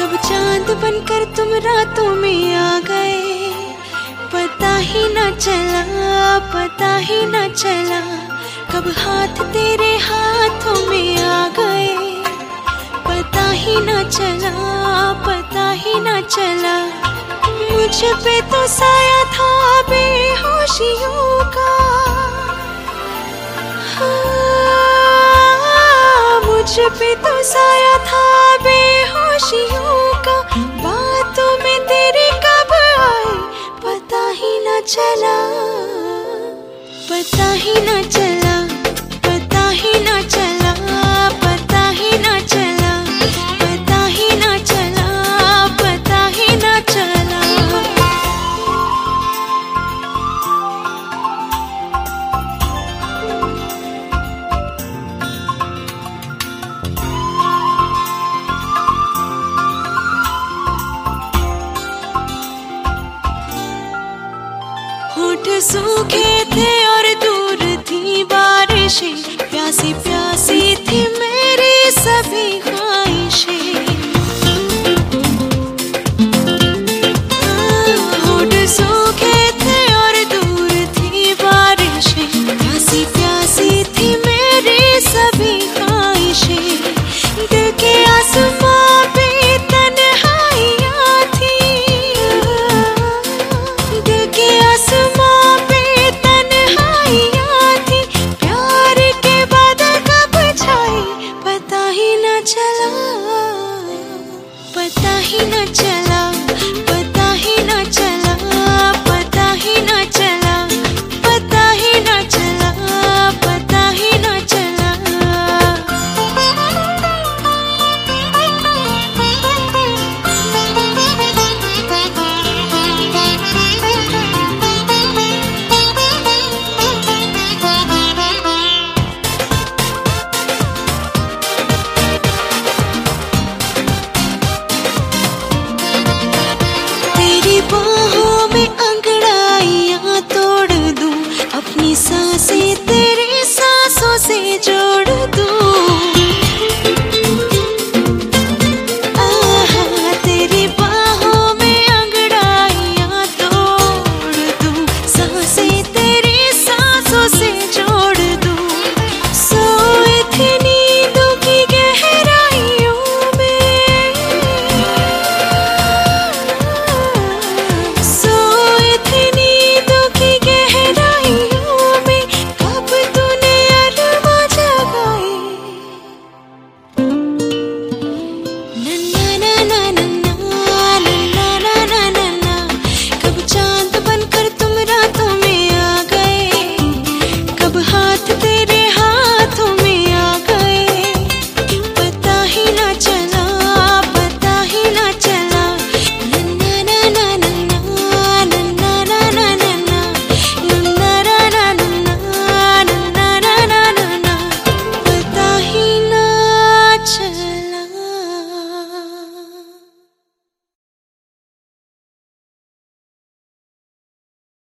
कब चांद बनकर तुम रातों में आ गए, पता ही ना चला, पता ही ना चला। कब हाथ तेरे हाथों में आ गए, पता ही ना चला, पता ही ना चला। मुझ पे तो साया था बेहोशियों का, मुझ पे तो साया था बेहोशियों का। बातों में तेरी कब आई पता ही ना चला, पता ही ना चला, पता ही ना चला, पता ही ना चला, पता ही ना चला, पता ही ना चला। होठ सूखे थे और दूर थी बारिशें, प्यासी प्यासी थी मेरी सभी ख्वाहिशें। होठ सूखे थे और दूर थी बारिशें, प्यासी प्यासी थी मेरी सभी ख्वाहिशें। दिल के आसमां पे तन्हाइयां थी, दिल के आसमां पे तन्हाइयां थी। प्यार के बादल कब छाए पता ही ना चला, पता ही ना चला।